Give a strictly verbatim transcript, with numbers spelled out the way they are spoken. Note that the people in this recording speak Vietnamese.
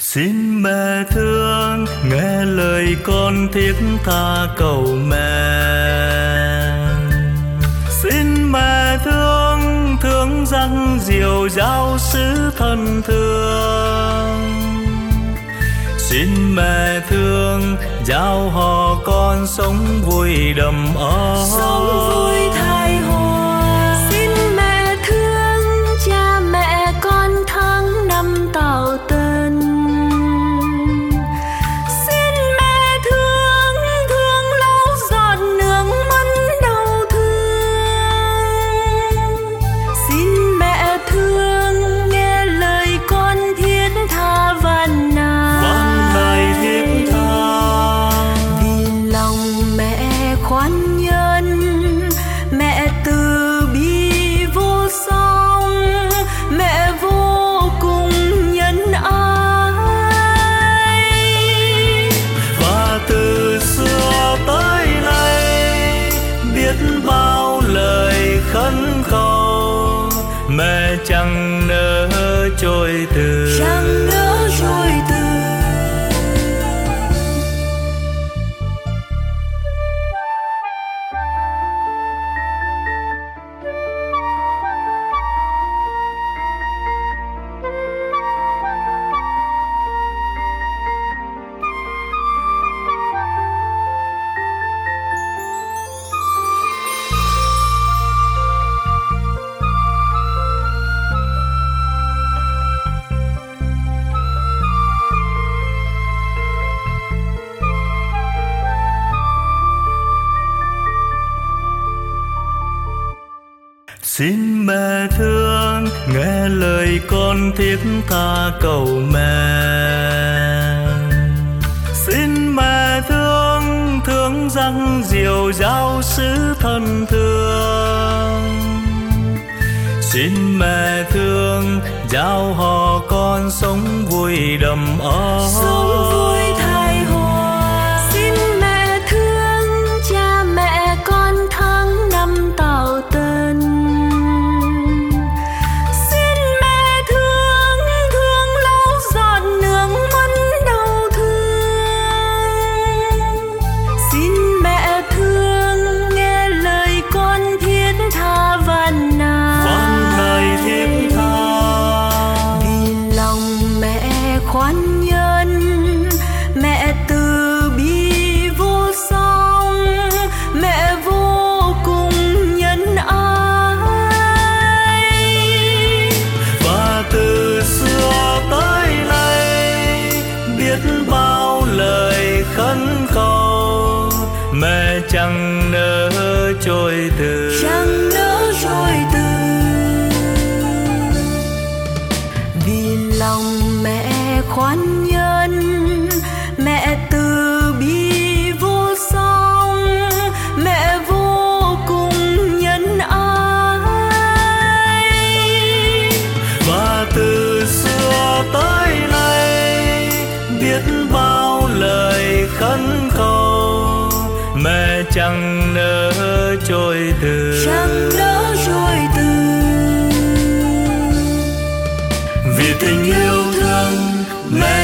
Xin mẹ thương nghe lời con thiết tha cầu mẹ. Xin mẹ thương thương răng diều giáo sứ thân thương. Xin mẹ thương giáo họ con sống vui đầm ấm, sống vui thay hoa. Xin mẹ thương cha mẹ con tháng năm tảo tân. Xin mẹ thương thương lau giọt nước mắt đau thương. Xin mẹ thương nghe lời con thiết tha van nàn, vâng lời thiết tha. Vì lòng mẹ khoan nhân, mẹ từ bi vô song, mẹ vô cùng nhân ái. Và từ xưa tới nay biết bao lời khấn cầu, mẹ chẳng nỡ trôi từ, Chẳng nỡ trôi từ. Xin mẹ thương nghe lời con thiết tha cầu mẹ. Xin mẹ thương thương răng diều giáo sứ thân thương. Xin mẹ thương giáo họ con sống vui đầm ấm, Sống vui thay hoa. Xin mẹ thương cha mẹ con tháng năm tảo tân. Xin mẹ thương thương lau giọt nước mắt đau thương. Xin mẹ thương nghe lời con thiết tha van nàn, vâng lời thiết tha. Vì lòng mẹ khoan nhân, mẹ từ bi vô song, mẹ vô cùng nhân ái. Và từ xưa tới nay biết bao lời khấn cầu, mẹ chẳng nỡ trôi từ, Chẳng nỡ trôi từ. Vì lòng mẹ khoan nhân, mẹ từ bi vô song, mẹ vô cùng nhân ái. và từ xưa tới nay biết bao lời khấn cầu, mẹ chẳng nỡ trôi từ, Chẳng nỡ trôi từ. vì tình yêu thương mẹ